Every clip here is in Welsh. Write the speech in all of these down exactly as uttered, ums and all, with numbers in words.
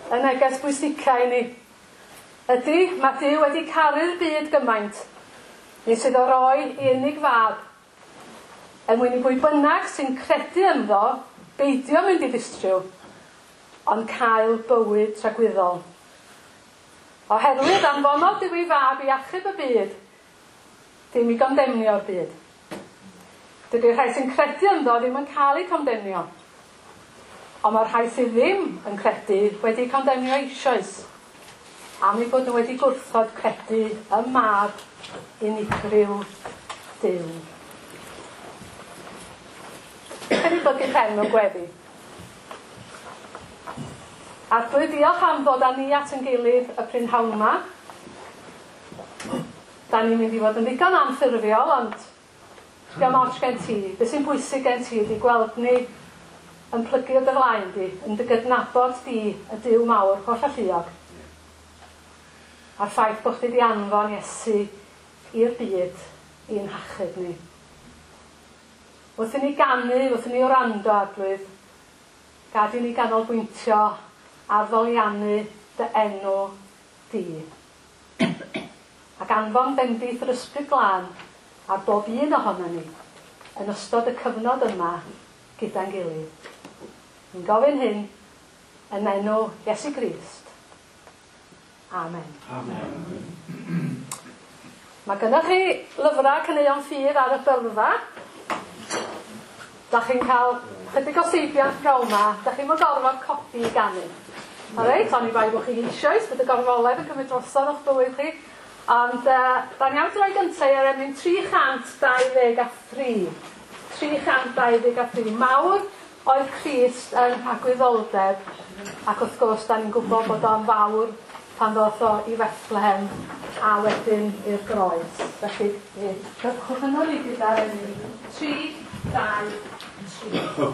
y neges bwysica i ni. Ydy, mae Duw wedi caru'r byd gymaint, ni sydd o roi i unig fab, er mwyn i bwy bynnag sy'n credu ynddo, beidio mynd i ddistriw, ond cael bywyd tragwyddol. Oherwydd anfonodd Duw ei fab i achub y byd, dim i gondemnio'r byd. Dydy'r rhai sy'n credu ynddo ddim yn cael eu condemnio, ond mae'r rhai sydd ddim yn credu wedi condemnio eisoes, am ei bod nhw wedi gwrthod credu y mab unigryw Duw. Ydych chi'n blygu pen mewn gweddi? A dwi diolch am ddod â ni at yn gilydd y prynhawn yma. Da ni'n mynd i fod yn ddigon anffurfiol, ond diolch ots gen ti. Be sy'n bwysig gen ti ydi gweld ni yn plygu o dy flaen di, yn dy gydnabod di y Duw mawr holl a lluog. A'r ffaith bod chdi di anfon Iesu i'r byd i'n hachub ni. Wrth i ni ganu, wrth i ni wrando arglwydd, gad i ni ganolbwyntio ar ddoliannu dy enw di. Ac anfon bendith yr ysbryd glân ar bob un ohono ni yn ystod y cyfnod yma gyda'n gilydd. Ni'n gofyn hyn yn enw Iesu Grist. Amen. Amen. Mae gennych chi lyfrau caneuon ffyr ar y byrfa. Da chi'n cael chydig o seibiant gael yma. Da chi'n mynd gorfod copi i ganu. Alright, o'n i bai bod chi eisoes, bod y gorfoledd yn cymryd drosodd o'ch bywyd chi. Ond uh, da'n iawn droi gyntaf ar emyn tri chant dau ddeg a thri. tri chant dau ddeg a thri. Mawr oedd Crist yn rhagwyddoldeb. Ac wrth gwrs, da ni'n gwybod bod o'n fawr pan ddoth o i Bethlehem a wedyn i'r groes. Felly, cychwch yn ôl i gyda'r emyn tri, dau, tri.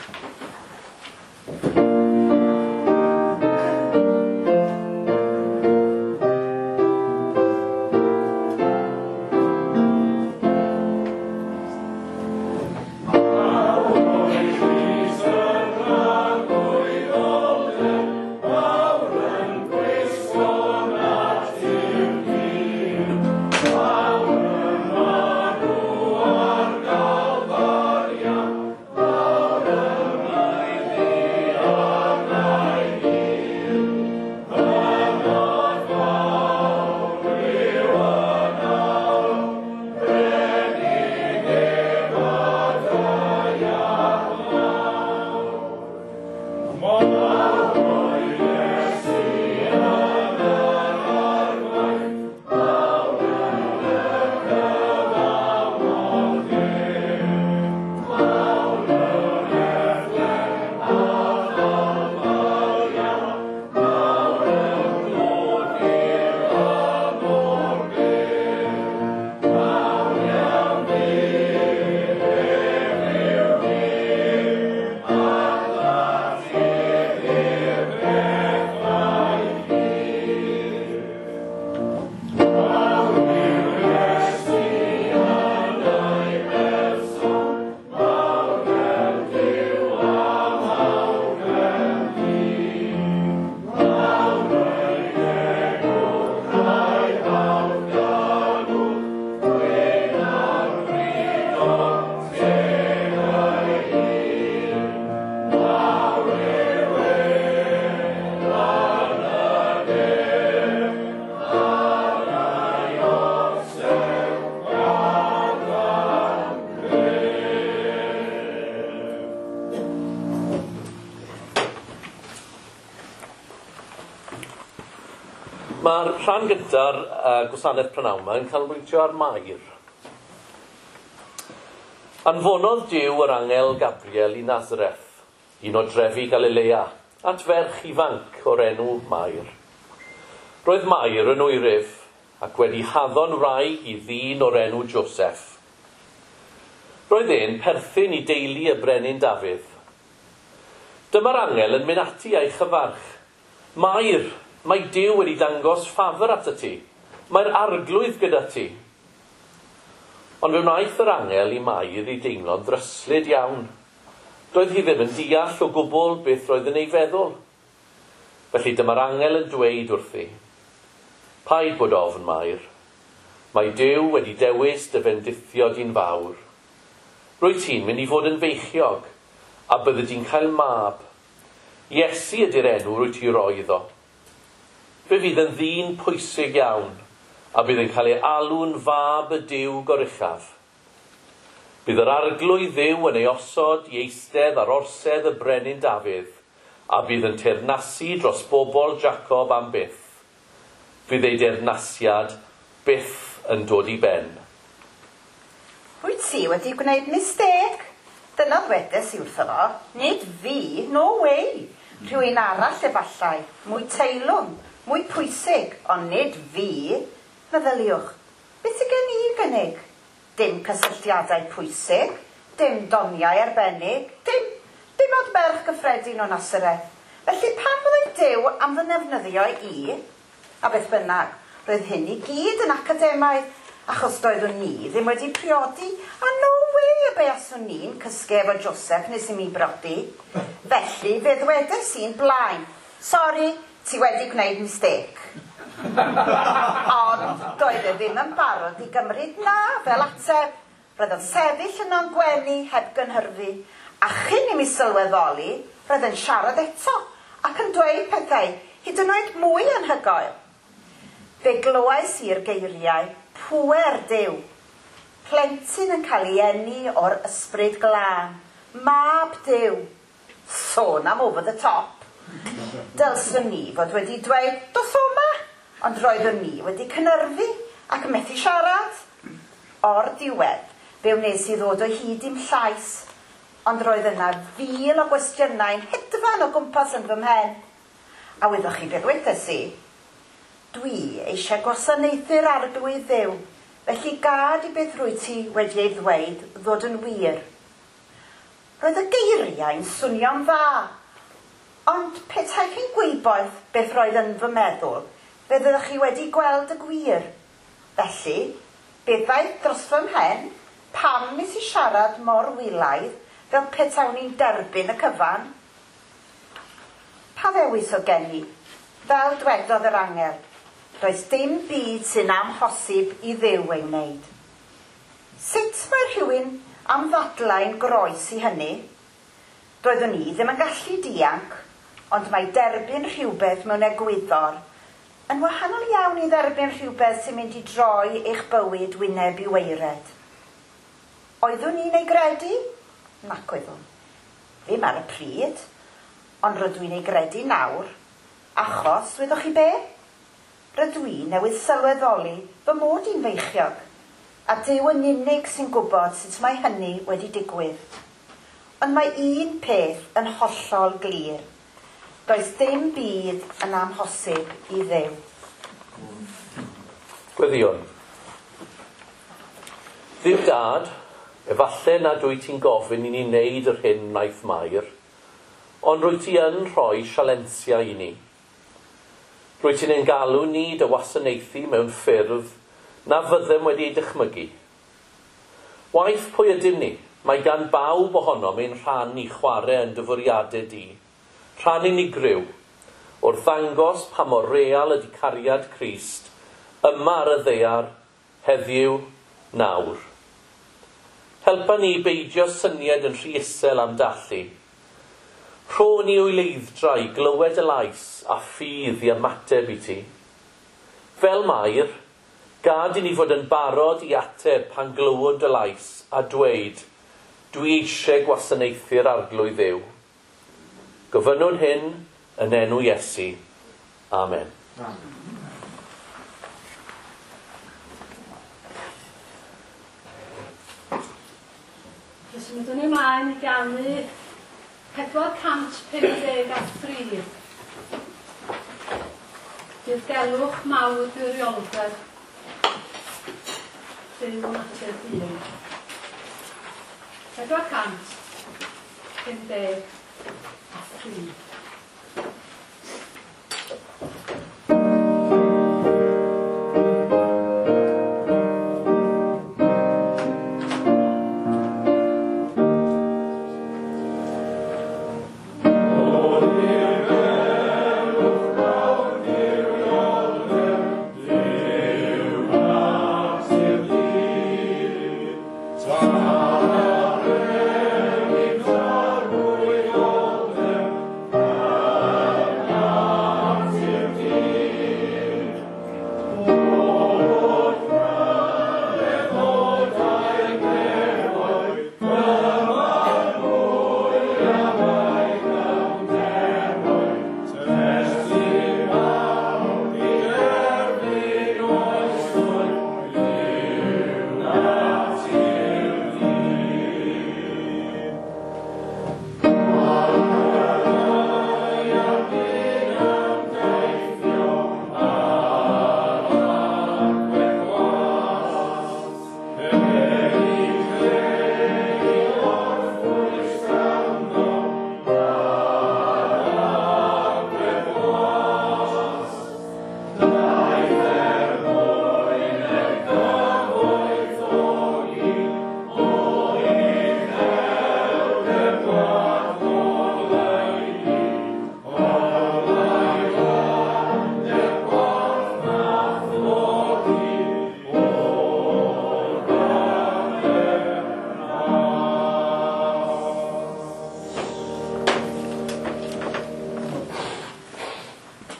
Mae'r rhan gyda'r uh, gwasanaeth prynawn yma yn canolbwyntio ar Mair. Anfonodd Duw yr angel Gabriel i Nazareth, un o drefi Galilea, at ferch ifanc o'r enw Mair. Roedd Mair yn oerif ac wedi haddo'n wraig i ddyn o'r enw Joseph. Roedd e'n perthyn i deulu y brenin Dafydd. Dyma'r angel yn mynd ati a'i chyfarch. Mair, mae Duw wedi dangos ffafr at y ti. Mae'r arglwydd gyda ti. Ond fe wnaeth yr angel i Mair i deimlo'n ddryslyd iawn. Doedd hi ddim yn deall o gwbl beth roedd yn ei feddwl. Felly dyma'r angel yn dweud wrthi, paid bod ofn Mair, mae Duw wedi dewis dy fendithio di'n fawr. Rwyt ti'n mynd i fod yn feichiog, a bydde di'n cael mab. Iesu ydy'r enw rwyt ti roi iddo. Fe fydd yn ddyn pwysig iawn, a bydd yn cael ei alw'n fab y Duw goruchaf. Bydd yr arglwydd Dduw yn ei osod i eistedd ar orsedd y brenin Dafydd, a bydd yn teyrnasu dros bobl Jacob am byth. Bydd ei deyrnasiad byth yn dod i ben. Wyt ti wedi gwneud mistêc? Dyna ddwedes i wrtho fo. Nid fi, no way. Rhywun arall efallai, mwy teilwng, mwy pwysig, ond nid fi. Meddyliwch, beth y gen i gynnig? Dim cysylltiadau pwysig, dim doniau arbennig, dim, dim od merch gyffredin o Nasareth. Felly pan fyddai Duw am fy nefnyddio i, a beth bynnag, roedd hyn i gyd yn academaidd, achos doeddwn ni ddim wedi priodi, a no way y beaswn ni'n cysgu efo Joseph nes i mi brodi. Felly fe ddwedes i'n blaen, sori, ti wedi gwneud mistêc. Ond doedd e ddim yn barod i gymryd na fel ateb. Roedd yn sefyll yn o'n gwenu heb gynhyrfu, a chyn i mi sylweddoli, roedd yn siarad eto, ac yn dweud pethau hyd yn oed mwy anhygoel. Fe glywais i'r geiriau, pwer Duw. Plentyn yn cael ei eni o'r ysbryd glân. Mab Duw. Sôn am over the top. Dylswn ni fod wedi dweud, dos o ma, ond roeddwn ni wedi cynyrfu ac methu siarad. O'r diwedd, fe wnes i ddod o hyd i'm llais, ond roedd yna fil o gwestiynau'n hedfan o gwmpas yn fy mhen. A wyddwch chi beth wedes i? Dwi eisiau gwasanaethu'r arglwydd Dduw, felly gad i beth rwy ti wedi ei ddweud ddod yn wir. Roedd y geiriau'n swnio'n dda, ond petai chi'n gwybod beth roedd yn fy meddwl, fe fyddwch chi wedi gweld y gwir. Felly, byddaeth dros fy mhen, pam nes i siarad mor wilaidd fel petawn ni'n derbyn y cyfan? Pa ddewis o geni, fel dwedodd yr angel, does dim byd sy'n amhosib i Dduw ei wneud. Sut mae rhywun am ddadlau'n groes i hynny? Doeddwn ni ddim yn gallu dianc, ond mae derbyn rhywbeth mewn egwyddor yn wahanol iawn i dderbyn rhywbeth sy'n mynd i droi eich bywyd wyneb i weired. Oeddwn ni'n ei gredu? Nac oeddwn. Ddim ar y pryd, ond rydw i'n ei gredu nawr, achos, wyddwch chi be? Rydw i newydd sylweddoli fy mod i'n feichiog, a Duw yn unig sy'n gwybod sut mae hynny wedi digwydd. Ond mae un peth yn hollol glir. Does dim byd yn amhosib i Dduw. Gweddion. Dduw dad, efallai nad wyt ti'n gofyn i ni wneud yr hyn naeth Mair, ond rwy ti yn rhoi sialensia i ni. Rwy ti'n ein galw ni dy wasanaethu mewn ffyrdd na fyddem wedi ei dychmygu. Waith pwy ydym ni, mae gan bawb ohonom ein rhan i chwarae yn dy fwriadau di, rhan unigryw, wrth ddangos pa mor real ydy cariad Crist, yma ar y ddaear, heddiw, nawr. Helpa ni beidio syniad yn rhy isel am dallu. Rho ni o'i leiddra i glywed y lais a ffydd i ymateb i ti. Fel Mair, gad i ni fod yn barod i ateb pan glywod y lais a dweud, dwi eisiau gwasanaethu'r arglwydd Dduw. Gofynnwn hyn yn enw Iesu. Amen. Amen. Symudwn ni ymlaen i ganu pedwar cant pump deg a thri. Dirgelwch mawr gwirionedd. Duw natur un. Pedwar cant pump deg a thri. Oh,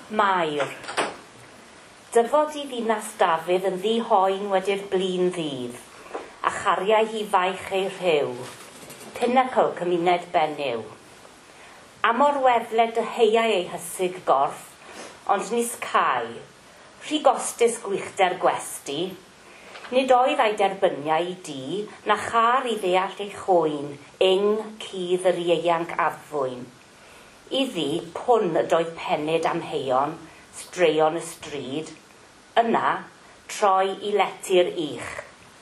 Mair. Dyfod i ddinas Dafydd yn ddi hoen wedi'r blin ddydd, a chariau hi faich ei rhyw, pinacl cymuned Benyw. Am o'r wefle dyheuau ei hysig gorff, ond nis cae, rhy gostus gwychder gwesti, nid oedd ei derbyniau i di, na char i ddeall ei chwyn, ing cydd yr ieuanc afwyn. Iddi pwn ydoedd penyd amheuon, straeon y stryd, yna troi i letu'r ich.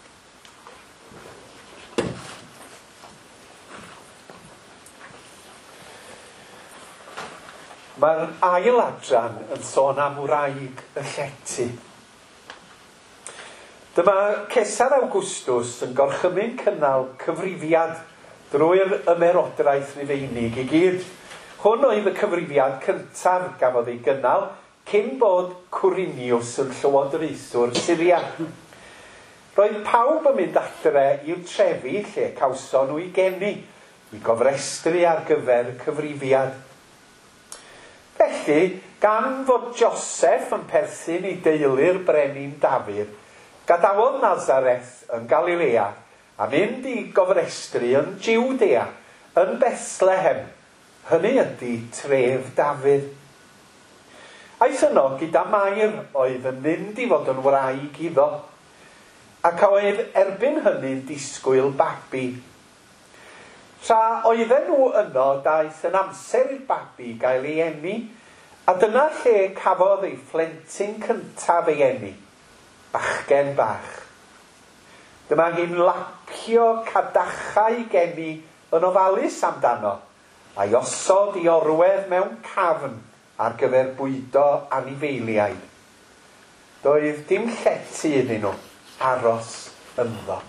Mae'r ail adran yn sôn am wraig y llety. Dyma Cesar Awgwstws yn gorchymyn cynnal cyfrifiad drwy'r ymerodraeth Rufeinig i gyd. Hwn oedd y cyfrifiad cyntaf gafodd ei gynnal cyn bod Cwriniws yn llywodraethwr Syria. Roedd pawb yn mynd adre i'w trefi lle cawson nhw i geni, i gofrestru ar gyfer cyfrifiad. Felly, gan fod Joseph yn perthyn i deulu'r brenin Dafydd, gadawodd Nazareth yn Galilea a mynd i gofrestru yn Jwdea, yn Bethlehem. Hynny ydy tref Dafydd. Aeth yno gyda Mair oedd yn mynd i fod yn wraig iddo, ac oedd erbyn hynny'n disgwyl babi. Tra oedden nhw yno daeth yn amser i'r babi gael ei eni, a dyna lle cafodd ei phlentyn cyntaf ei eni, bachgen bach. Dyma hi'n lapio cadachau geni yn ofalus amdano, a'i osod i orwedd mewn cafn ar gyfer bwydo anifeiliaid. Doedd dim llety iddyn nhw aros ynddo.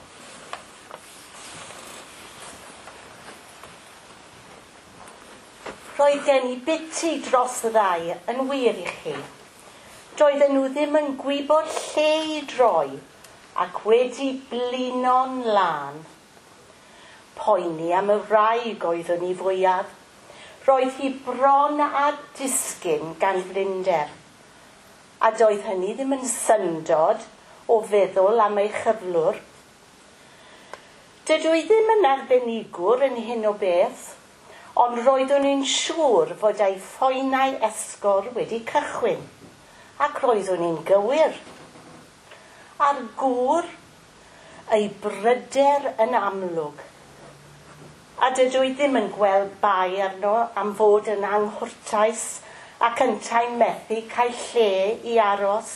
Roedd gen i biti dros y ddau yn wir i chi. Doedden nhw ddim yn gwybod lle i droi ac wedi blino'n lan. Poeni am y wraig oeddwn i fwyaf. Roedd hi bron a disgyn gan blinder, a doedd hynny ddim yn syndod o feddwl am ei chyflwr. Dydw i ddim yn arbenigwr yn hyn o beth, ond roeddwn i'n siŵr fod ei phoenau esgor wedi cychwyn, ac roeddwn i'n gywir. A'r gŵr, ei bryder yn amlwg, a dydw i ddim yn gweld bai arno am fod yn anghwrtais ac yn ta'n methu cael lle i aros.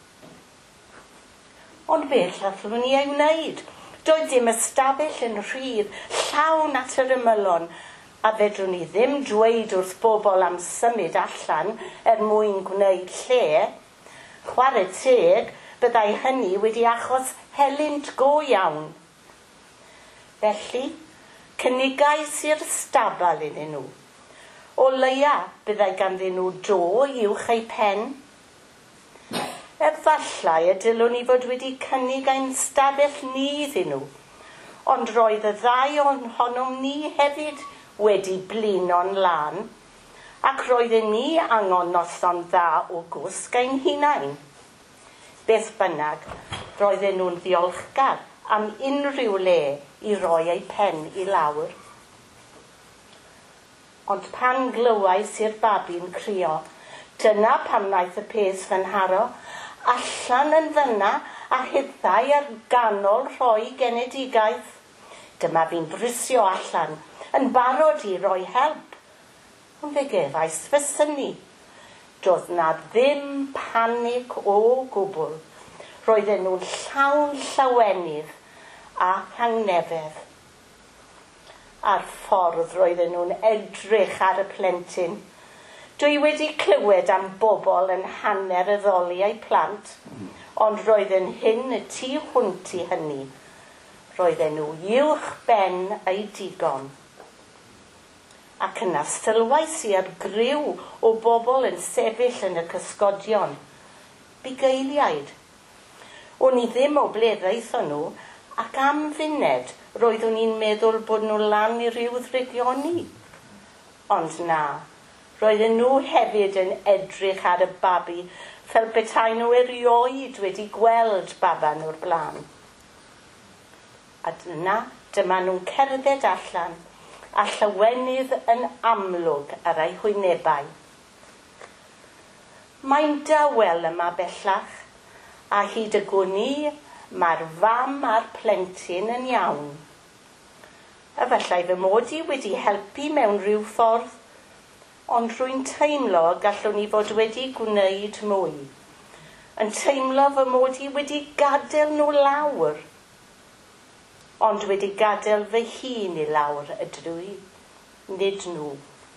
Ond beth allwn ni ei wneud? Doedd dim ystafell yn rhydd llawn at yr ymylon, a fedrwn ni ddim dweud wrth bobl am symud allan er mwyn gwneud lle. Chwarae teg, byddai hynny wedi achos helynt go iawn. Felly, cynigais i'r stabal iddyn nhw. O leia byddai ganddyn nhw do uwch eu pen. Efallai y dylwn ni fod wedi cynnig ein stafell ni iddyn nhw, ond roedd y ddau ohonom ni hefyd wedi blino'n lan, ac roedden ni angen noson dda o gwsg ein hunain. Beth bynnag, roedden nhw'n ddiolchgar am unrhyw le i roi ei pen i lawr. Ond pan glywais i'r babi'n crio, dyna pam wnaeth y pes fynharo, allan yn fyna a hyddai ar ganol rhoi genedigaeth. Dyma fi'n brysio allan, yn barod i roi help. Ond fe gefais fy syni. Doedd na ddim panig o gwbl. Roedden nhw'n llawn llawenydd a hangnefedd. Ar ffordd roedden nhw'n edrych ar y plentyn. Dwi wedi clywed am bobl yn hanner y ddoliau plant, ond roedden hyn y tu hwnt i hynny. Roedden nhw uwch ben ei digon. Ac yna sylwais i ar griw o bobl yn sefyll yn y cysgodion. Bugeiliaid. O'n i ddim o bleddau nhw, ac am funed roeddwn i'n meddwl bod nhw lan i ryw ddrigioni. Ond na, Roedden nhw hefyd yn edrych ar y babi fel petai nhw erioed wedi gweld baban o'r blaen. A dyna, dyma nhw'n cerdded allan, a llawenydd yn amlwg ar eu hwynebau. Mae'n dawel yma bellach, a hyd y gwni mae'r fam a'r plentyn yn iawn. Efallai fy mod i wedi helpu mewn rhyw ffordd, ond rwy'n teimlo gallwn ni fod wedi gwneud mwy. Yn teimlo fy mod i wedi gadael nhw lawr, ond wedi gadael fy hun i lawr ydw i, nid nhw.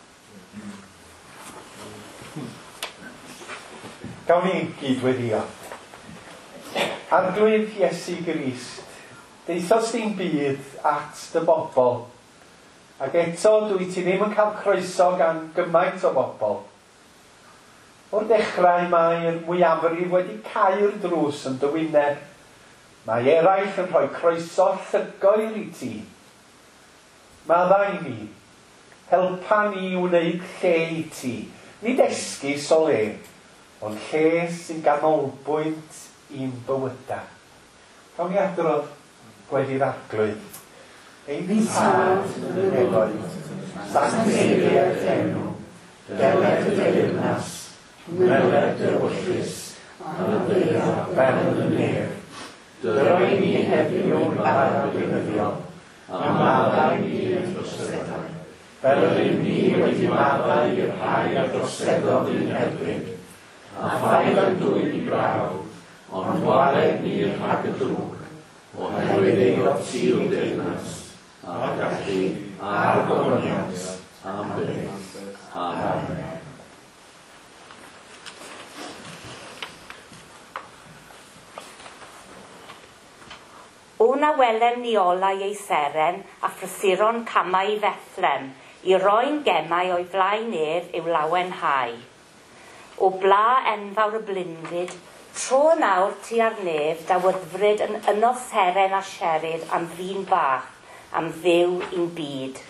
Gawn ni gydweddio. Arglwydd Iesu Grist, deithos di'n byd at dy bobl, ac eto dwi ti ddim yn cael croeso gan gymaint o bobl. O'r dechrau mae'r mwyafrif wedi cael drws yn dy wyneb. Mae eraill yn rhoi croeso llygoer i ti. Maddau ni, helpa ni wneud lle i ti, nid esgus o le, ond lle sy'n ganolbwynt i'n bywyda. Cawn ni adrodd gwedi'r arglwydd. Ein tad yn y nefoedd, sancteiriad enw, deled y deyrnas, weled y wyllus, a ddeir fel y nef. Dyroi ni heddiw yn barod i ddyddio, a maddau ni yn drosedau. Fel ydym ni wedi maddau i'r rhai a drosedodd i'n erbyn, a ffael yn dwy'n i brawd, ond wared ni rhag y drwg, oherwydd ei oti i'w deyrnas, a gallu a'r gofyniad am beth. Amen. O na welem ni olau ei seren a phrysuron camau Bethlem, i roi'n gemau o'i flaen ef i'w lawen hau. O bla enfawr y blindyd, tro nawr tu ar nef dawyddfryd yn yno seren a sheryd am ddyn bach, am ddew i'n byd.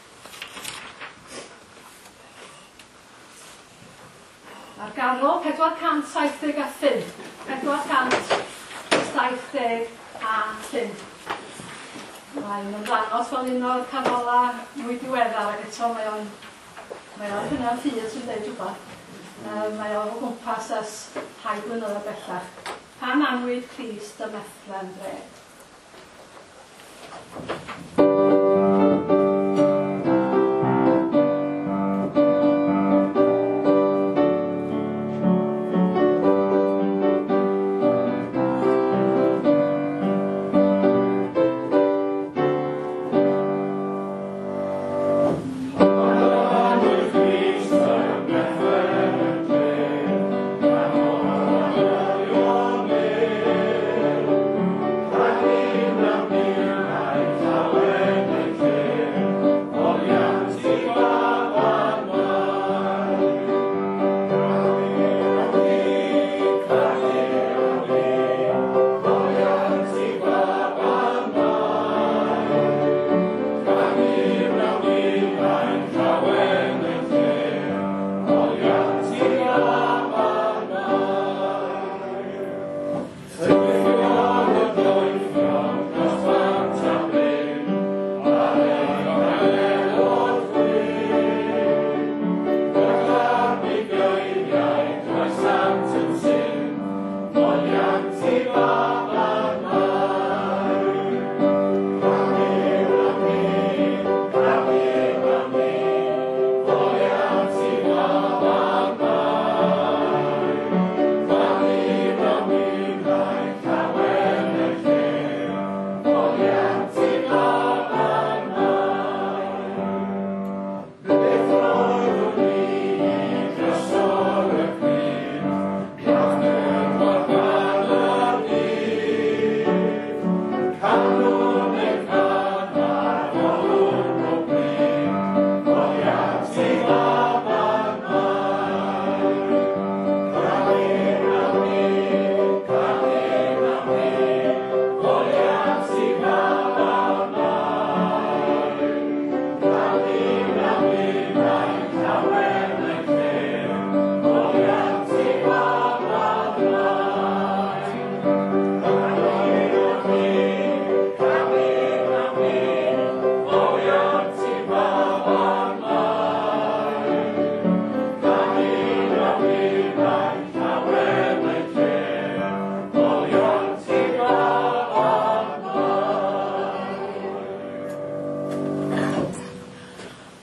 Ar ganol pedwar cant saith deg a phump, pedwar cant saith deg a phump. Mae'n ymddangos fel un o'r canola mwy diweddar, ac eto mae o'n mae o'n hynna'n ffydd sy'n dweud rhywbeth. Um, mae o'n o gwmpas ys rhai blynyddoedd bellach. Pan anwyd Crist y Bethlem dre. Amen.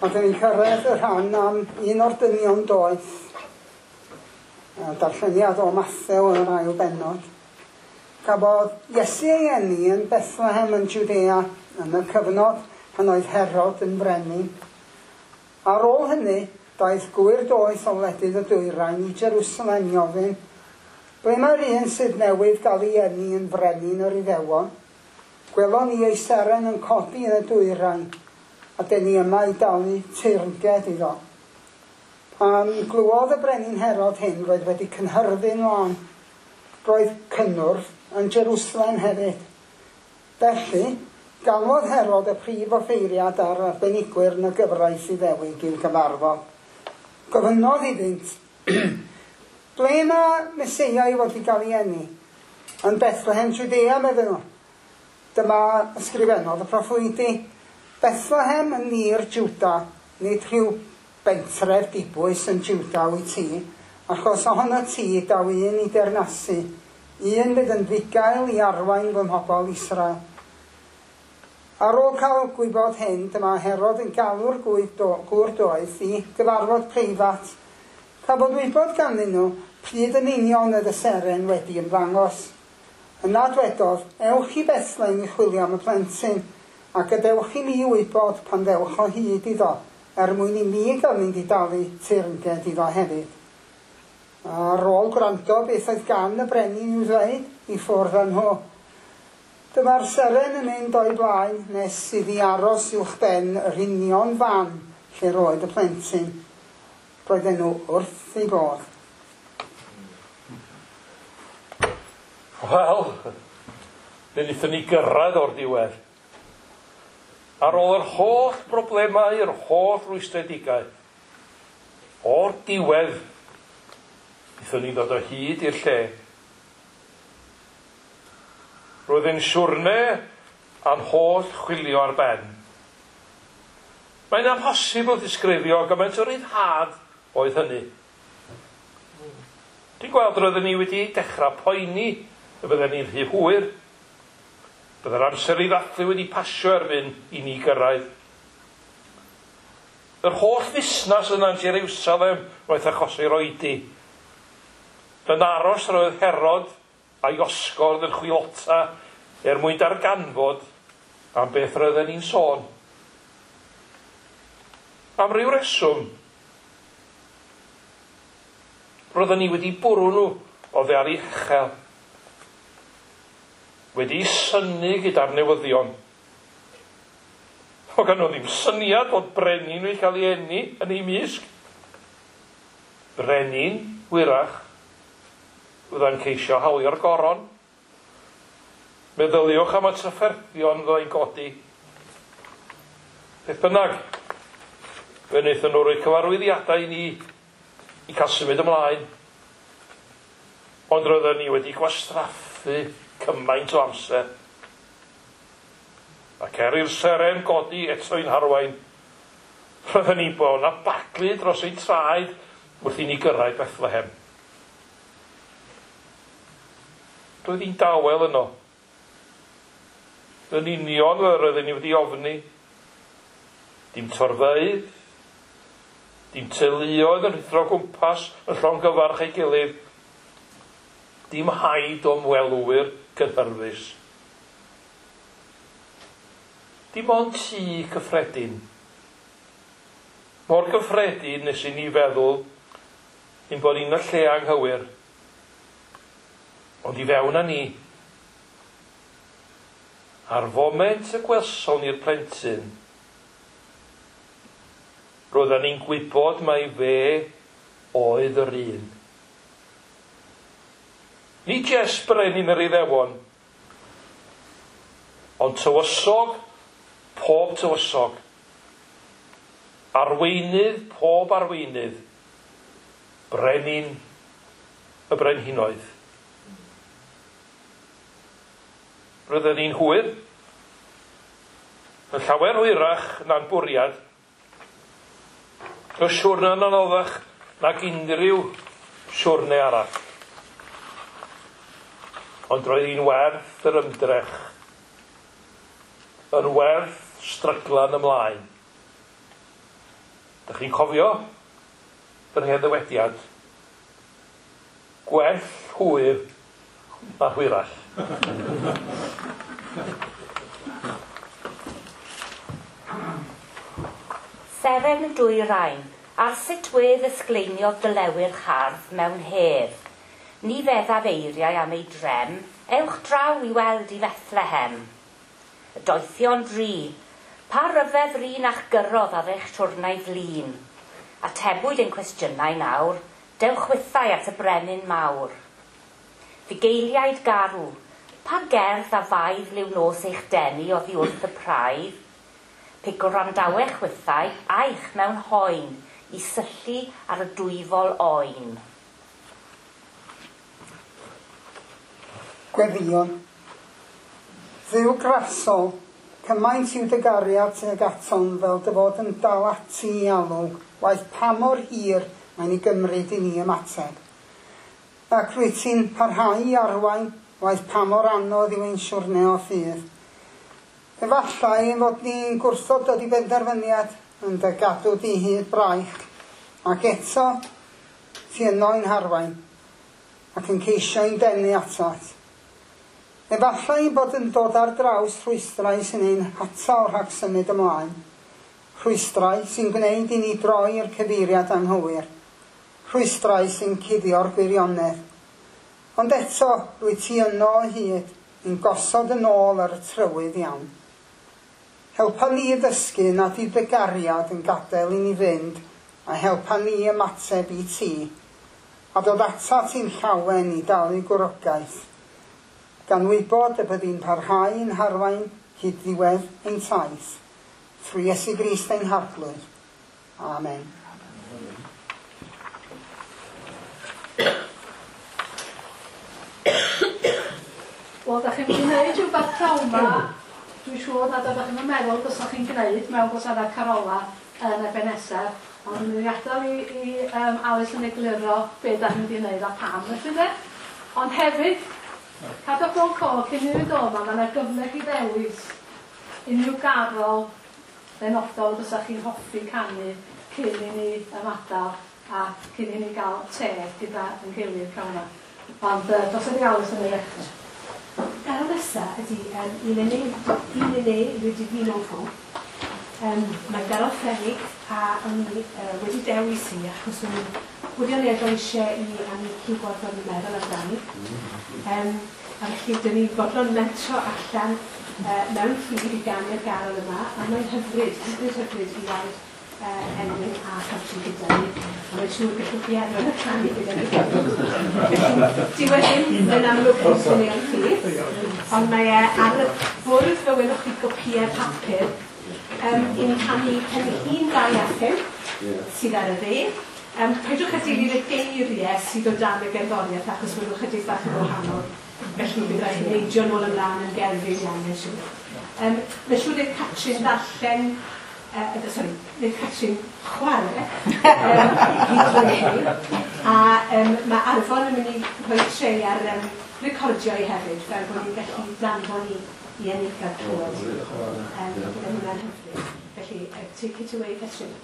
A dyn ni'n cyrraedd y rhan am un o'r dynion doeth. A darlleniad o Mathew yn yr ail benod. Gafodd Iesu ei eni yn Bethlehem yn Judea yn y cyfnod pan oedd Herod yn frenin. Ar ôl hynny, daeth gwir doeth o wledydd y dwyrain i Jerusalem i ofyn, ble mae'r un sydd newydd gael ei eni yn frenin yr Iddewon? Gwelon ni ei seren yn codi yn y dwyrain, a dyn ni yma i dalu teyrnged iddo. Pan glwodd y brenin Herod hyn roedd wedi cynhyrfu'n lan, roedd cynnwrf yn Jerusalem hefyd. Felly, galwodd Herod y prif offeiriad ar arbenigwyr yn y gyfraith Iddewig i'w gyfarfod. Gofynnodd iddynt, ble mae Meseia i fod i gael ei eni? Yn Bethlehem Judea, meddyn nhw. Dyma ysgrifennodd y proffwydi. Bethlehem yn tir Juda, nid rhyw bentref dibwys yn Juda wyt ti, achos ohono ti daw un i dernasu, un bydd yn ddigael i arwain fy mhobol Israel. Ar ôl cael gwybod hyn, dyma Herod yn galw'r gŵr doeth i gyfarfod preifat. Cafodd wybod ganddyn nhw pryd yn union y seren wedi ymddangos. Yna dwedodd, ewch i Bethlehem i chwilio am y plentyn, ac gadewch i mi wybod pan ddewch o hyd iddo, er mwyn i mi gael mynd i dalu teyrnged iddo hefyd. Ar ôl gwrando beth oedd gan y brenin i'w ddweud i ffwrdd â nhw. Dyma'r seren yn mynd o'i blaen nes sydd i aros uwch ben yr union fan lle roedd y plentyn. Roedden nhw wrth ei bodd. Wel, fe wnaethon ni gyrraedd o'r diwedd. Ar ôl yr holl broblemau, yr holl rwystredigaeth, o'r diwedd, wnaethon ni ddod o hyd i'r lle. Roedd yn siwrne a'n holl chwilio ar ben. Mae'n amhosibl disgrifio gymaint o ryddhad oedd hynny. Dwi'n gweld roedden ni wedi dechrau poeni y bydden ni'n rhy hwyr. Byddai'r amser i ddathlu wedi pasio erbyn i ni gyrraedd. Yr holl fusnas yna yn Jerusalem roedd achosi roedi. Yn aros roedd Herod a'i osgwrdd yn chwilota er mwyn darganfod am beth roedden ni'n sôn. Am ryw reswm, roedden ni wedi bwrw nhw o ddear i hechel, wedi synnu gyda'r newyddion. O gan nhw ddim syniad bod brenin wedi cael ei eni yn ei misg. Brenin, wyrach, fydda'n ceisio hawlio'r goron. Meddyliwch am y trafferthion ddau'n godi. Beth bynnag, fe wnaethon nhw roi cyfarwyddiadau i ni i cael symud ymlaen. Ond roedden ni wedi gwastraffu cymaint o amser. Ac er i'r seren godi eto'n harwain, roedden ni bod na baglu dros ei traed wrth i ni gyrraedd Bethlehem. Roedd hi'n dawel yno. Yn union fe roedden ni wedi ofni. Dim torfeydd, dim teuluoedd yn rhithro gwmpas yn llongyfarch ei gilydd. Dim haid o ymwelwyr gynhyrfus. Dim ond tŷ cyffredin. Mor gyffredin nes i ni feddwl ein bod ni'n y lle anghywir. Ond i fewn â ni, ar foment y gwelson i'r plentyn, roedden ni'n gwybod mai fe oedd yr un. Ni jes brenin yr Iddewon, ond tywysog pob tywysog, arweinydd pob arweinydd, brenin y brenhinoedd. Roedden ni'n hwyr, yn llawer hwyrach na'n bwriad, y siwrne yn anoddach nag unrhyw siwrne arall. Ond roedd hi'n werth yr ymdrech, yn werth stryglan ymlaen. Dych chi'n cofio yr hen ddywediad? Gwell hwyr a hwyrach. Seren y dwy rain, ar sut wedd ysgleiniodd dylewyr chardd mewn hedd. Ni feddaf eiriau am ei drem, ewch draw i weld i Fethlehem. Y doethion dri, pa ryfedd rin a'ch gyrrodd ar eich siwrnau flin. Atebwyd ein cwestiynau nawr, dewch wythau at y brenin mawr. Fi geiliaid garw, pa gerdd a faidd liw nos eich denu oddi wrth y praidd. Pe gwrandawech wythau, aich mewn hoen, i syllu ar y dwyfol oen. Gweddion. Dduw grasol, cymaint i'w dygariad tuag aton fel dy fod yn dal ati i alw, waith pa mor hir mae'n ei gymryd i ni ymateb. Ac rwy ti'n parhau i arwain, waith pa mor anodd yw ein siwrne o ffydd. Efallai fod ni'n gwrthod dod i benderfyniad yn dy gadw di hyd braich, ac eto ti yno i'n harwain, ac yn ceisio i'n denu atot. Efallai bod yn dod ar draws rhwystrau sy'n ein hatal rhag symud ymlaen, rhwystrau sy'n gwneud i ni droi i'r cyfeiriad anghywir, rhwystrau sy'n cuddio'r gwirionedd. Ond eto, rwy ti yno o hyd yn gosod yn ôl ar y trywydd iawn. Helpa ni i ddysgu nad i ddygariad yn gadael i ni fynd, a helpa ni ymateb i ti, a dod atat i'n llawen i dal i gwrogaeth, gan wybod y byddi'n parhau yn harwain hyd ddiwedd ein taith, trwy Iesu Grist ein harglwyr. Amen. Wel, da chi'n gwneud rhywbeth trawma, dwi'n siŵr nad ydych chi'n meddwl bysach chi'n gwneud mewn gwasanaeth carola yn y benesaf, ond dwi'n mynd i adael i, i um, Alice yn egluro beth da chi'n mynd i wneud a pam, felly de. Ond hefyd, cadwch roll call cyn i ni ddod yma, mae'n gyfnod i ddewis unrhyw garol benodol bysach chi'n hoffi canu cyn i ni ymadal a cyn i ni gael te gyda yn gilydd cael yna. Ond uh, dos ydi Alice yn ei ddechrau. Ar y nesaf ydy um, un yn ei, un yn ei wedi ddi'n ffw. Um, mae Garol Ffennig a o'n i uh, wedi dewis i achos o'n wedi o'n eisiau i am i cywod o'n i'n meddwl amdani. Um, a felly dyn ni fodlon mentro allan uh, mewn ffydd i ganu'r garol yma, a mae'n hyfryd, hyfryd hyfryd i weld uh, enwyn a chafsi gyda ni. A mae'n siŵr gallwch chi erfod y canu gyda ni. Di wedyn yn amlwg yn syni o'n ffydd, ond mae e ar y bwrdd fe welwch chi gopïau papur um, i'n canu pen un ddau affyn sydd ar y dde. Um, Pedwch a dilyn y geiriau sydd o dan y gerddoriaeth achos mae'n ychydig bach yn wahanol. Felly bydd rhaid i neidio nôl ymlaen yn gerfyn iawn yn siŵr. Um, Mae'n siŵr i'r Catrin ddarllen, uh, sorry, i'r Catrin chwarae um, i drwy. A um, mae Arfon yn mynd i rhoi treu ar um, recordio i hefyd, fel bod ni'n gallu danfon i, i ennill gael clywed. Um, Gyda hwnna'n hyfryd. Felly, uh, take it away, Catrin.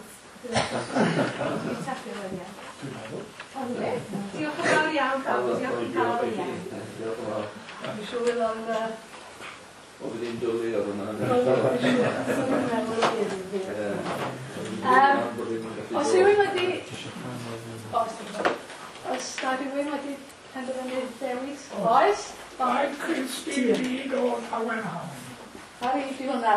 Diolch yn fawr iawn, pawb. Diolch yn fawr iawn. Dwi'n siŵr fydd o'n... O, bydd i'n dwlu o'r hwnna. Os yw'n wedi... Os na rhywun wedi penderfynu dewis? Oes? Mae Christy Lee o Awenham. Ar ei di hwnna.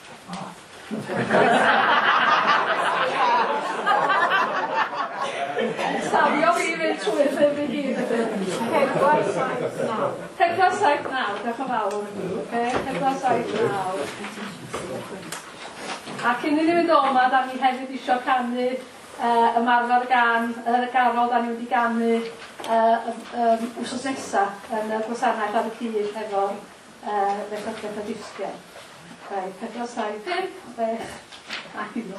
Safio fi fynd trwy'r ffilm i gyd. Pedwar, saith, naw. Pedwar, saith, naw. Diolch yn fawr. Pedwar, saith, naw. A cyn i ni fynd o yma, da ni hefyd eisiau canu ymarfer gan y garol da ni wedi ganu wsos nesaf yn y gwasanaeth ar y cyd efo ddechrau a disgyn. Pedwar, saith, pump, chwech, a hyddo.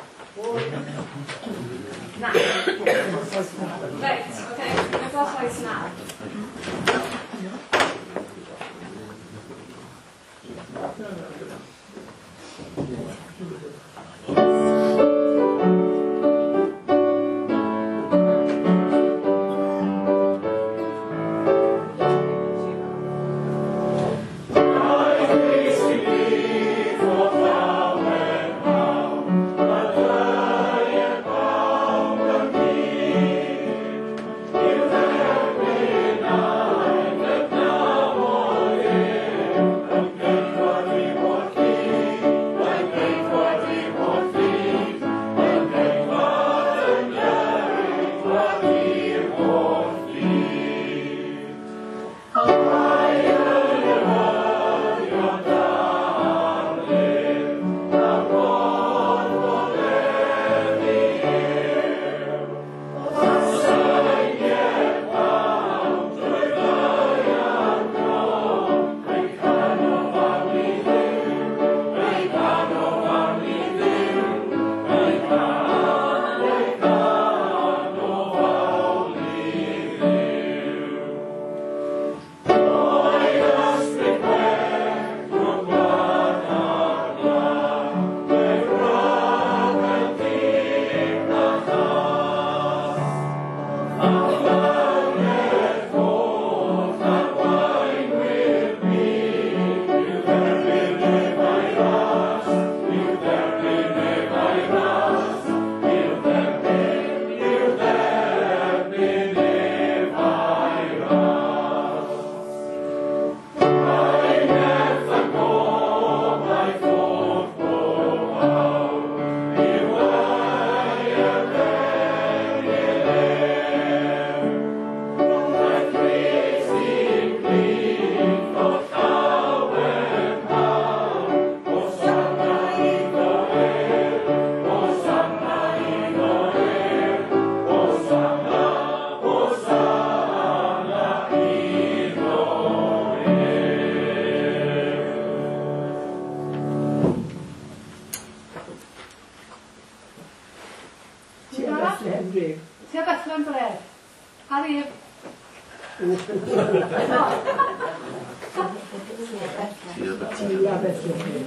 Na. Reit, oce, pedwar, saith, naw. Tia Bethlehem Bref. Harry. Tia Bethlehem.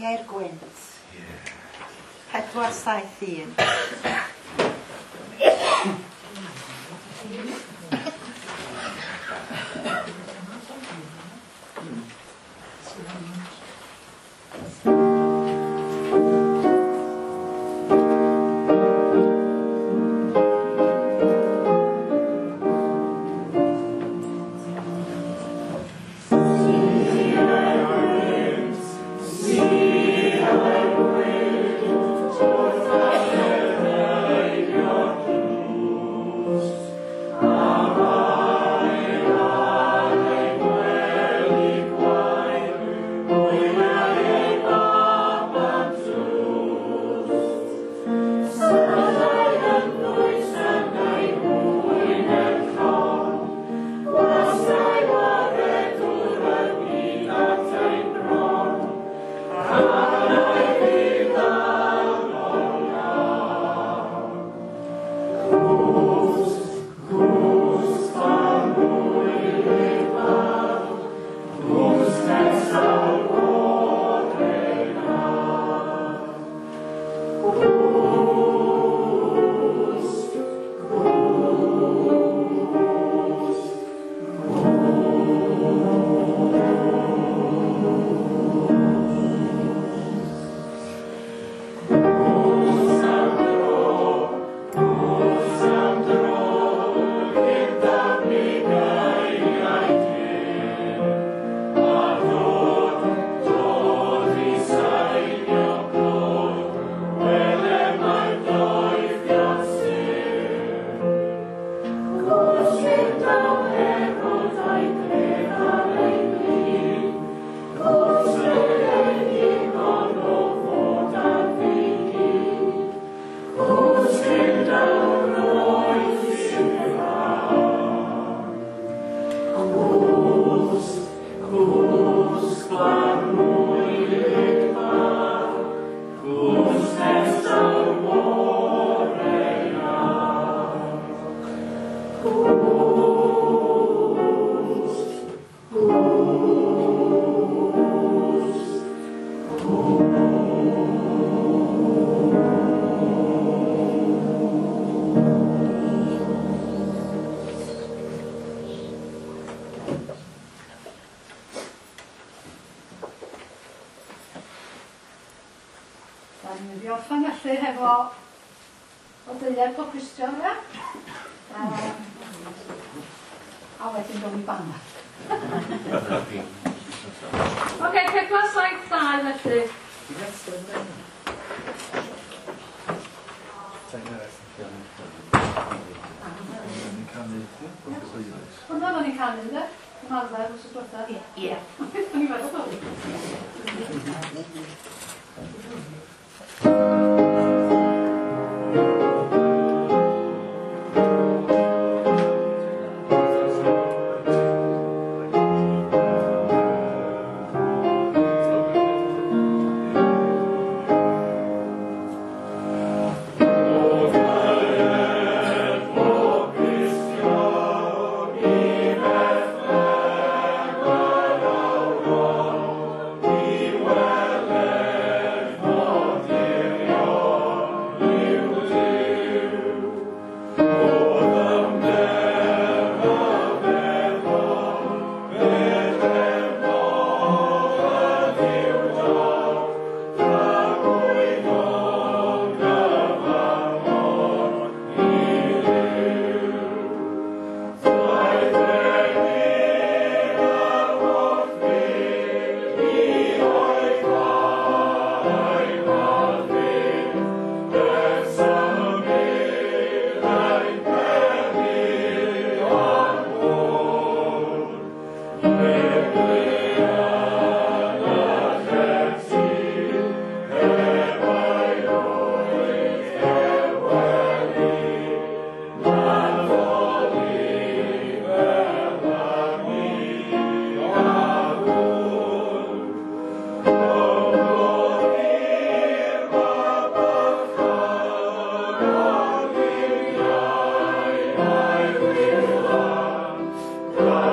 Aniau'r Gwynt. Pedwar saith un. Diolch felly hefo o deuedd o Cristion, ia? A wedyn dod i banna. Oce, pedwar saith dau felly. Hwna fan ni'n canu, ynddo? Ymarfer wrth y diwethaf? Ie. O'n i'n meddwl bod God.